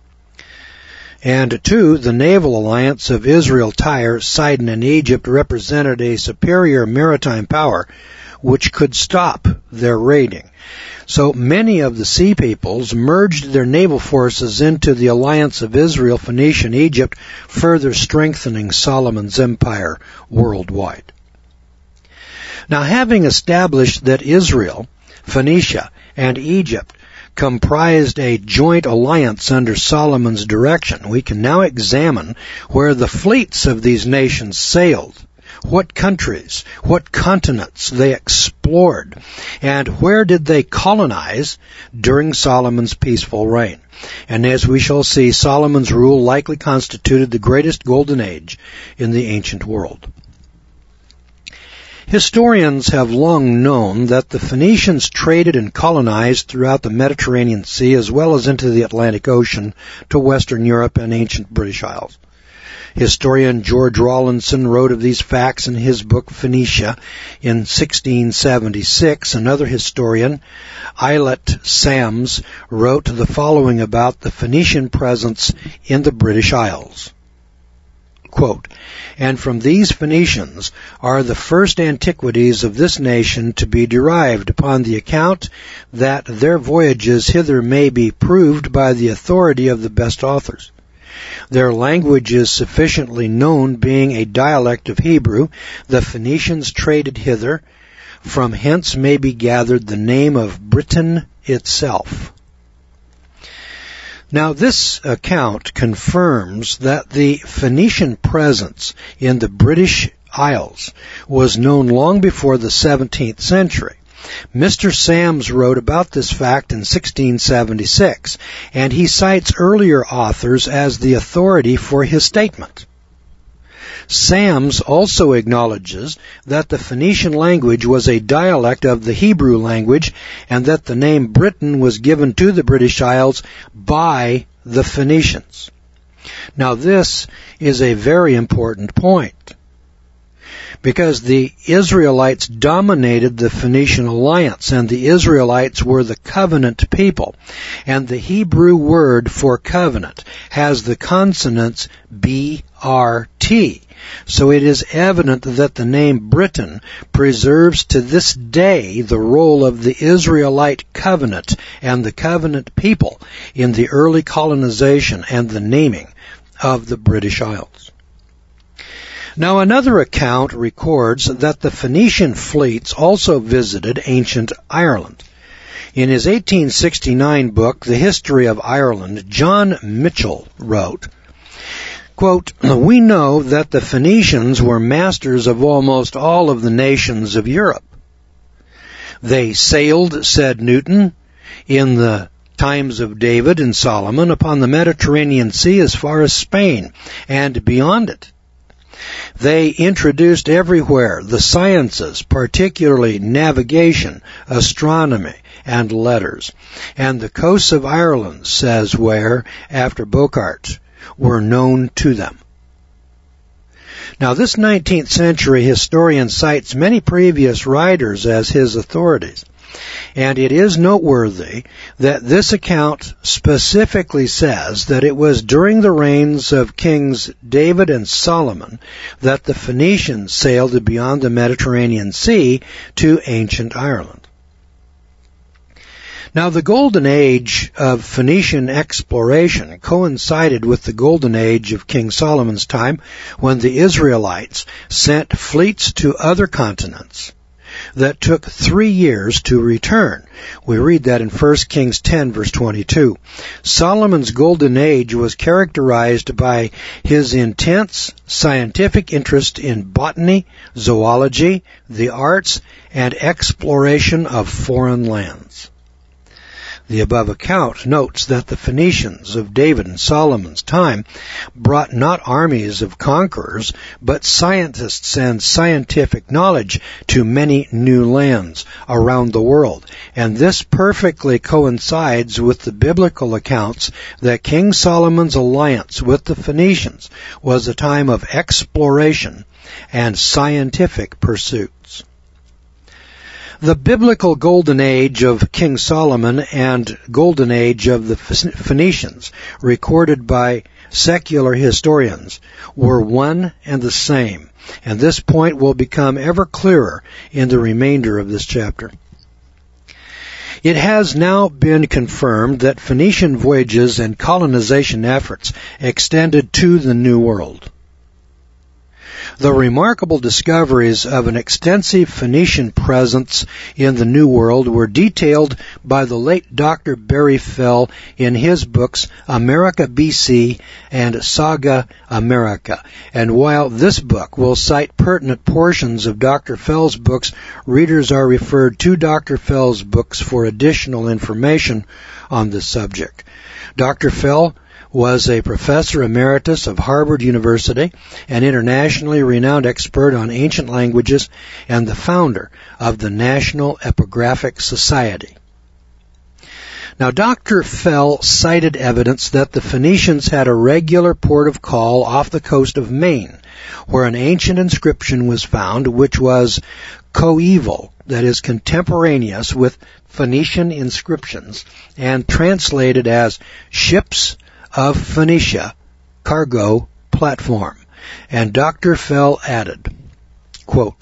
And two, the naval alliance of Israel, Tyre, Sidon, and Egypt represented a superior maritime power which could stop their raiding. So many of the sea peoples merged their naval forces into the alliance of Israel, Phoenicia, and Egypt, further strengthening Solomon's empire worldwide. Now, having established that Israel, Phoenicia, and Egypt comprised a joint alliance under Solomon's direction, we can now examine where the fleets of these nations sailed, what countries, what continents they explored, and where did they colonize during Solomon's peaceful reign. And as we shall see, Solomon's rule likely constituted the greatest golden age in the ancient world. Historians have long known that the Phoenicians traded and colonized throughout the Mediterranean Sea as well as into the Atlantic Ocean to Western Europe and ancient British Isles. Historian George Rawlinson wrote of these facts in his book Phoenicia in 1676. Another historian, Aylett Sams, wrote the following about the Phoenician presence in the British Isles. Quote, "And from these Phoenicians are the first antiquities of this nation to be derived, upon the account that their voyages hither may be proved by the authority of the best authors. Their language is sufficiently known, being a dialect of Hebrew. The Phoenicians traded hither. From hence may be gathered the name of Britain itself." Now, this account confirms that the Phoenician presence in the British Isles was known long before the 17th century. Mr. Sams wrote about this fact in 1676, and he cites earlier authors as the authority for his statement. Sams also acknowledges that the Phoenician language was a dialect of the Hebrew language and that the name Britain was given to the British Isles by the Phoenicians. Now, this is a very important point, because the Israelites dominated the Phoenician alliance, and the Israelites were the covenant people. And the Hebrew word for covenant has the consonants BRT. So it is evident that the name Britain preserves to this day the role of the Israelite covenant and the covenant people in the early colonization and the naming of the British Isles. Now, another account records that the Phoenician fleets also visited ancient Ireland. In his 1869 book, The History of Ireland, John Mitchell wrote, quote, "We know that the Phoenicians were masters of almost all of the nations of Europe. They sailed, said Newton, in the times of David and Solomon upon the Mediterranean Sea as far as Spain and beyond it. They introduced everywhere the sciences, particularly navigation, astronomy, and letters. And the coasts of Ireland, says Ware, after Bocart, were known to them." Now, this 19th century historian cites many previous writers as his authorities, and it is noteworthy that this account specifically says that it was during the reigns of Kings David and Solomon that the Phoenicians sailed beyond the Mediterranean Sea to ancient Ireland. Now, the golden age of Phoenician exploration coincided with the golden age of King Solomon's time, when the Israelites sent fleets to other continents that took 3 years to return. We read that in 1 Kings 10, verse 22. Solomon's golden age was characterized by his intense scientific interest in botany, zoology, the arts, and exploration of foreign lands. The above account notes that the Phoenicians of David and Solomon's time brought not armies of conquerors, but scientists and scientific knowledge to many new lands around the world. And this perfectly coincides with the biblical accounts that King Solomon's alliance with the Phoenicians was a time of exploration and scientific pursuits. The biblical golden age of King Solomon and golden age of the Phoenicians, recorded by secular historians, were one and the same, and this point will become ever clearer in the remainder of this chapter. It has now been confirmed that Phoenician voyages and colonization efforts extended to the New World. The remarkable discoveries of an extensive Phoenician presence in the New World were detailed by the late Dr. Barry Fell in his books America BC and Saga America. And while this book will cite pertinent portions of Dr. Fell's books, readers are referred to Dr. Fell's books for additional information on this subject. Dr. Fell was a professor emeritus of Harvard University, an internationally renowned expert on ancient languages, and the founder of the National Epigraphic Society. Now, Dr. Fell cited evidence that the Phoenicians had a regular port of call off the coast of Maine, where an ancient inscription was found which was coeval, that is, contemporaneous with Phoenician inscriptions, and translated as ships of Phoenicia, cargo platform. And Dr. Fell added, quote,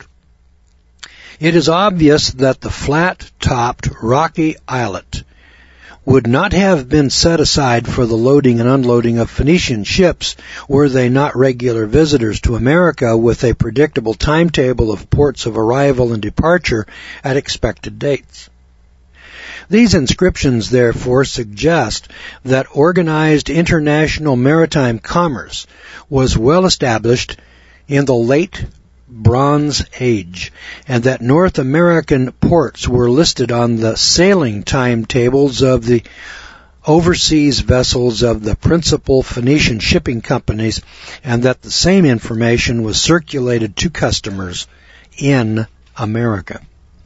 "It is obvious that the flat-topped rocky islet would not have been set aside for the loading and unloading of Phoenician ships were they not regular visitors to America with a predictable timetable of ports of arrival and departure at expected dates. These inscriptions, therefore, suggest that organized international maritime commerce was well established in the late Bronze Age, and that North American ports were listed on the sailing timetables of the overseas vessels of the principal Phoenician shipping companies, and that the same information was circulated to customers in America."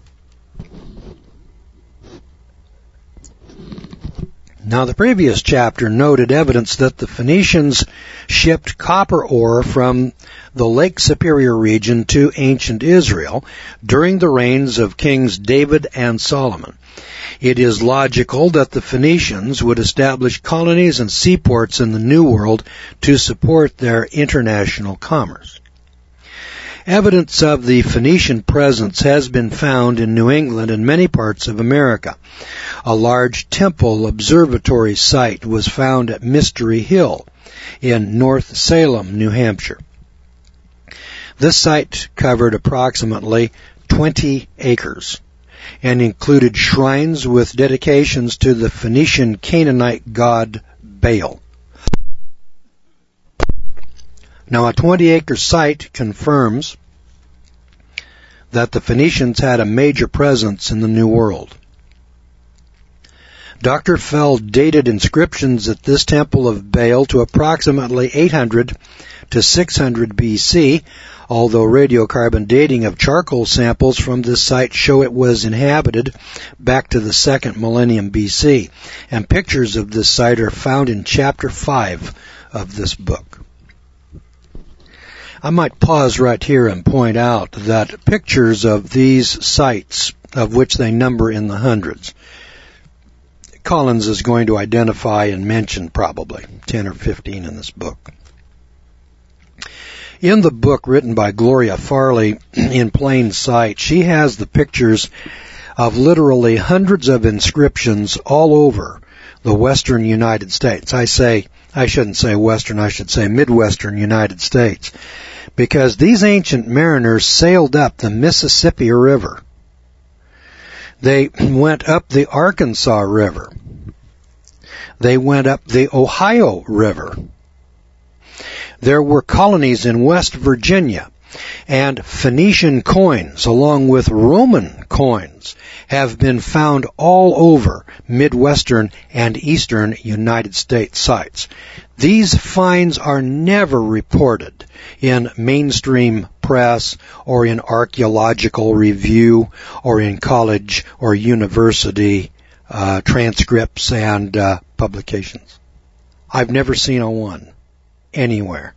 Now, the previous chapter noted evidence that the Phoenicians shipped copper ore from the Lake Superior region to ancient Israel during the reigns of Kings David and Solomon. It is logical that the Phoenicians would establish colonies and seaports in the New World to support their international commerce. Evidence of the Phoenician presence has been found in New England and many parts of America. A large temple observatory site was found at Mystery Hill in North Salem, New Hampshire. This site covered approximately 20 acres and included shrines with dedications to the Phoenician Canaanite god Baal. Now, a 20-acre site confirms that the Phoenicians had a major presence in the New World. Dr. Fell dated inscriptions at this temple of Baal to approximately 800 to 600 BC, although radiocarbon dating of charcoal samples from this site show it was inhabited back to the 2nd millennium BC, and pictures of this site are found in Chapter 5 of this book. I might pause right here and point out that pictures of these sites, of which they number in the hundreds, Collins is going to identify and mention probably 10 or 15 in this book. In the book written by Gloria Farley, In Plain Sight, she has the pictures of literally hundreds of inscriptions all over the western United States. I shouldn't say western, I should say Midwestern United States, because these ancient mariners sailed up the Mississippi River. They went up the Arkansas River. They went up the Ohio River. There were colonies in West Virginia, And Phoenician coins, along with Roman coins, have been found all over Midwestern and Eastern United States sites. These finds are never reported in mainstream press or in archaeological review or in college or university transcripts and publications. I've never seen a one anywhere.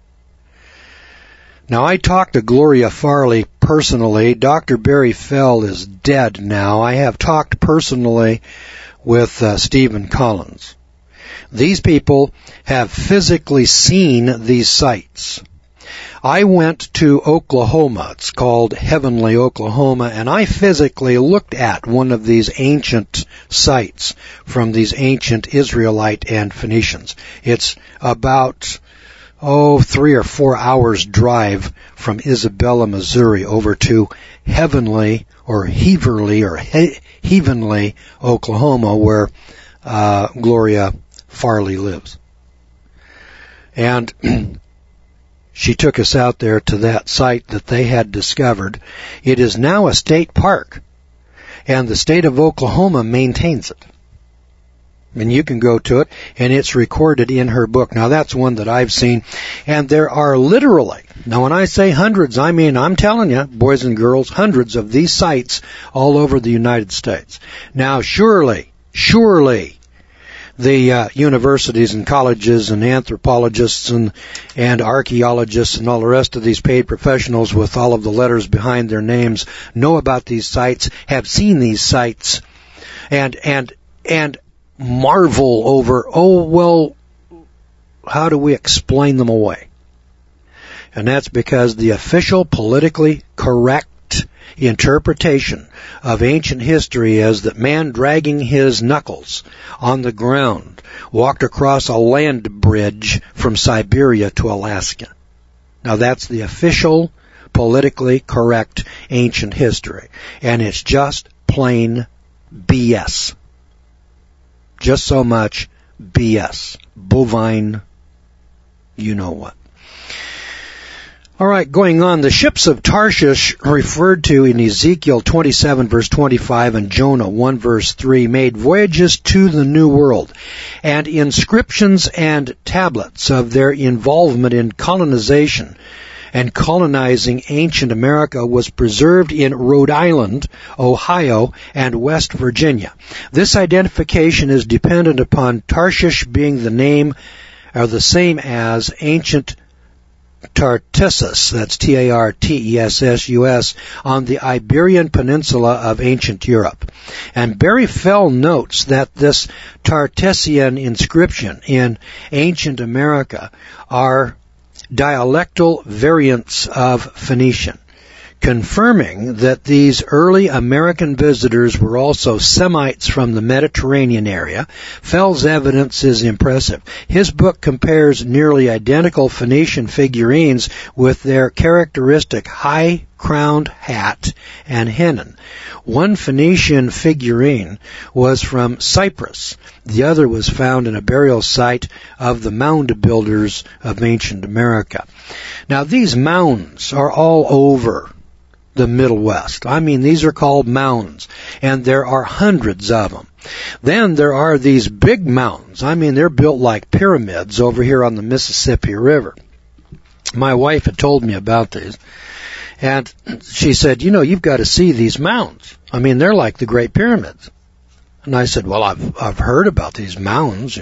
Now, I talked to Gloria Farley personally. Dr. Barry Fell is dead now. I have talked personally with Stephen Collins. These people have physically seen these sites. I went to Oklahoma. It's called Heavenly, Oklahoma, and I physically looked at one of these ancient sites from these ancient Israelite and Phoenicians. It's about 3 or 4 hours drive from Isabella, Missouri over to Heavenly or Heavenly, Oklahoma, where Gloria Farley lives. And she took us out there to that site that they had discovered. It is now a state park, and the state of Oklahoma maintains it. And you can go to it, and it's recorded in her book. Now, that's one that I've seen. And there are literally, now when I say hundreds, I mean, I'm telling you, boys and girls, hundreds of these sites all over the United States. Now, surely, the universities and colleges and anthropologists and archaeologists and all the rest of these paid professionals with all of the letters behind their names know about these sites, have seen these sites, and marvel over, how do we explain them away? And that's because the official politically correct interpretation of ancient history is that man dragging his knuckles on the ground walked across a land bridge from Siberia to Alaska. Now that's the official politically correct ancient history. And it's just plain BS. Just so much BS. Bovine, you know what. All right, going on. The ships of Tarshish referred to in Ezekiel 27 verse 25 and Jonah 1 verse 3 made voyages to the New World, and inscriptions and tablets of their involvement in colonization and colonizing ancient America was preserved in Rhode Island, Ohio, and West Virginia. This identification is dependent upon Tarshish being the name or the same as ancient Tartessus, that's Tartessus, on the Iberian Peninsula of ancient Europe. And Barry Fell notes that this Tartessian inscription in ancient America are dialectal variants of Phoenician, confirming that these early American visitors were also Semites from the Mediterranean area. Fell's evidence is impressive. His book compares nearly identical Phoenician figurines with their characteristic high-crowned hat and hennin. One Phoenician figurine was from Cyprus. The other was found in a burial site of the mound builders of ancient America. Now, these mounds are all over the Middle West. I mean, these are called mounds, and there are hundreds of them. Then there are these big mounds. I mean, they're built like pyramids over here on the Mississippi River. My wife had told me about these, and she said, you've got to see these mounds. I mean, they're like the Great Pyramids. And I said, well, I've heard about these mounds.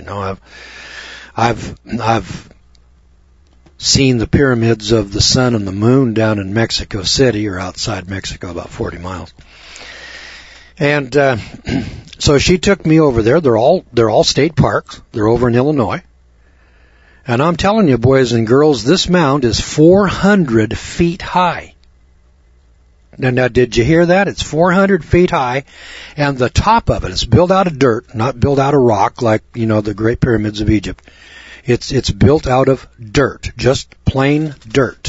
I've seen the pyramids of the sun and the moon down in Mexico City, or outside Mexico, about 40 miles. And so she took me over there. They're all state parks. They're over in Illinois. And I'm telling you, boys and girls, this mound is 400 feet high. Now, did you hear that? It's 400 feet high, and the top of it is built out of dirt, not built out of rock like, the Great Pyramids of Egypt. It's built out of dirt, just plain dirt.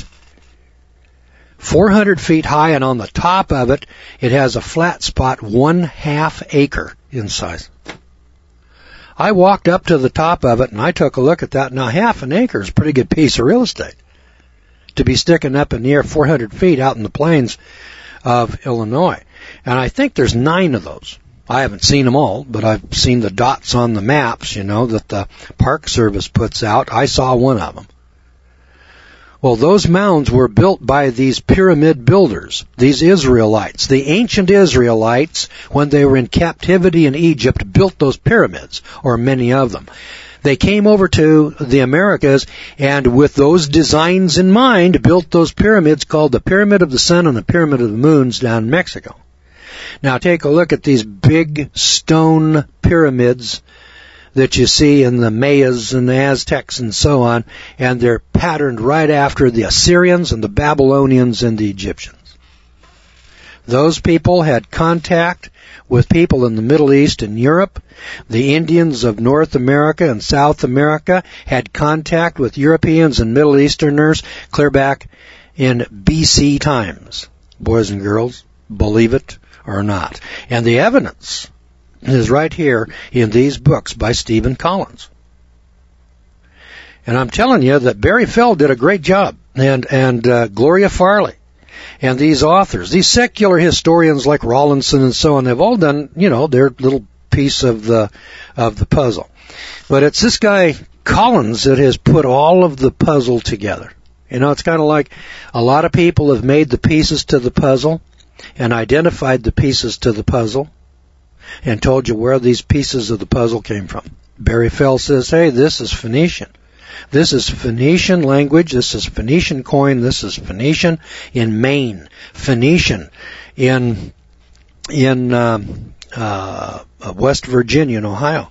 400 feet high, and on the top of it, it has a flat spot 1/2 acre in size. I walked up to the top of it, and I took a look at that. Now, 1/2 acre is a pretty good piece of real estate. to be sticking up in the air 400 feet out in the plains of Illinois. And I think there's 9 of those. I haven't seen them all, but I've seen the dots on the maps, that the Park Service puts out. I saw one of them. Well, those mounds were built by these pyramid builders, these Israelites. The ancient Israelites, when they were in captivity in Egypt, built those pyramids, or many of them. They came over to the Americas, and with those designs in mind, built those pyramids called the Pyramid of the Sun and the Pyramid of the Moons down in Mexico. Now take a look at these big stone pyramids that you see in the Mayas and the Aztecs and so on, and they're patterned right after the Assyrians and the Babylonians and the Egyptians. Those people had contact with people in the Middle East and Europe. The Indians of North America and South America had contact with Europeans and Middle Easterners clear back in BC times. Boys and girls, believe it or not. And the evidence is right here in these books by Stephen Collins. And I'm telling you that Barry Fell did a great job, and Gloria Farley, and these authors, these secular historians like Rawlinson and so on, they've all done, their little piece of the puzzle. But it's this guy Collins that has put all of the puzzle together. It's kind of like a lot of people have made the pieces to the puzzle and identified the pieces to the puzzle and told you where these pieces of the puzzle came from. Barry Fell says, hey, this is Phoenician. This is Phoenician language. This is Phoenician coin. This is Phoenician in Maine. Phoenician in West Virginia and Ohio.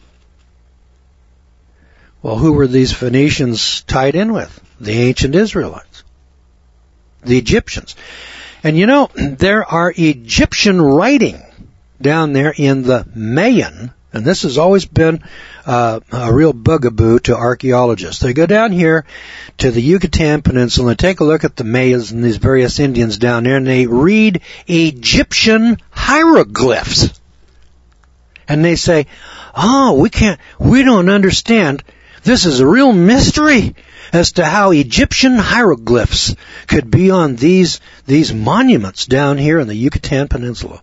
Well, who were these Phoenicians tied in with? The ancient Israelites. The Egyptians. And there are Egyptian writing down there in the Mayan, and this has always been a real bugaboo to archaeologists. They go down here to the Yucatan Peninsula and take a look at the Mayas and these various Indians down there, and they read Egyptian hieroglyphs. And they say, we don't understand. This is a real mystery as to how Egyptian hieroglyphs could be on these monuments down here in the Yucatan Peninsula.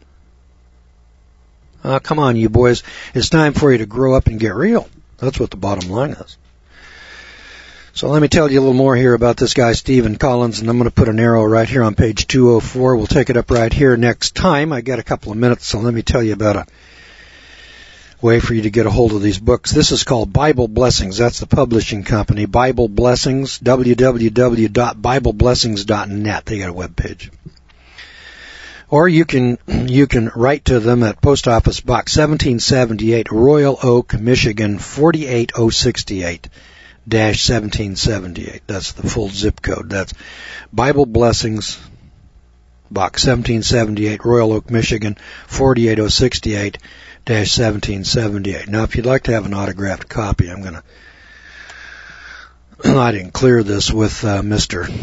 Come on, you boys. It's time for you to grow up and get real. That's what the bottom line is. So let me tell you a little more here about this guy, Stephen Collins, and I'm going to put an arrow right here on page 204. We'll take it up right here next time. I got a couple of minutes, so let me tell you about a way for you to get a hold of these books. This is called Bible Blessings. That's the publishing company. Bible Blessings, www.bibleblessings.net. They got a web page. Or you can write to them at Post Office Box 1778, Royal Oak, Michigan 48068-1778. That's the full zip code. That's Bible Blessings, Box 1778, Royal Oak, Michigan 48068-1778. Now, if you'd like to have an autographed copy, I didn't clear this with Mr.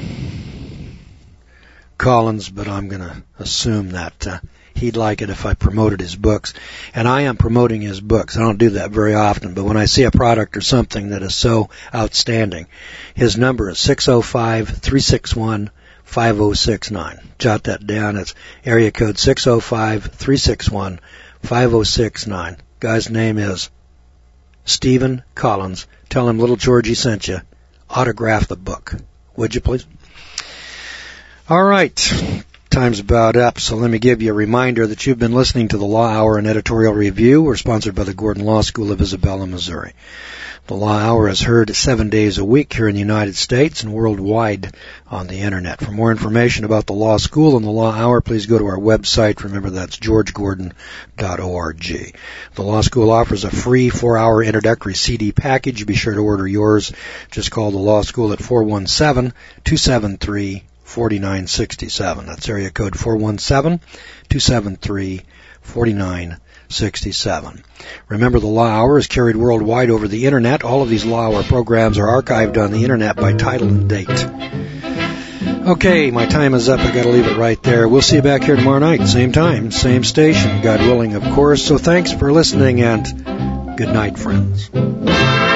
Collins, but I'm going to assume that he'd like it if I promoted his books. And I am promoting his books. I don't do that very often, but when I see a product or something that is so outstanding, his number is 605-361-5069. Jot that down. It's area code 605-361-5069. Guy's name is Stephen Collins. Tell him Little Georgie sent you. Autograph the book. Would you please? All right, time's about up, so let me give you a reminder that you've been listening to the Law Hour and Editorial Review. We're sponsored by the Gordon Law School of Isabella, Missouri. The Law Hour is heard 7 days a week here in the United States and worldwide on the Internet. For more information about the Law School and the Law Hour, please go to our website. Remember, that's georgegordon.org. The Law School offers a free 4-hour introductory CD package. Be sure to order yours. Just call the Law School at 417-273-4967. That's area code 417-273-4967. Remember, the Law Hour is carried worldwide over the Internet. All of these Law Hour programs are archived on the Internet by title and date. Okay, my time is up. I got to leave it right there. We'll see you back here tomorrow night, same time, same station, God willing, of course. So thanks for listening, and good night, friends.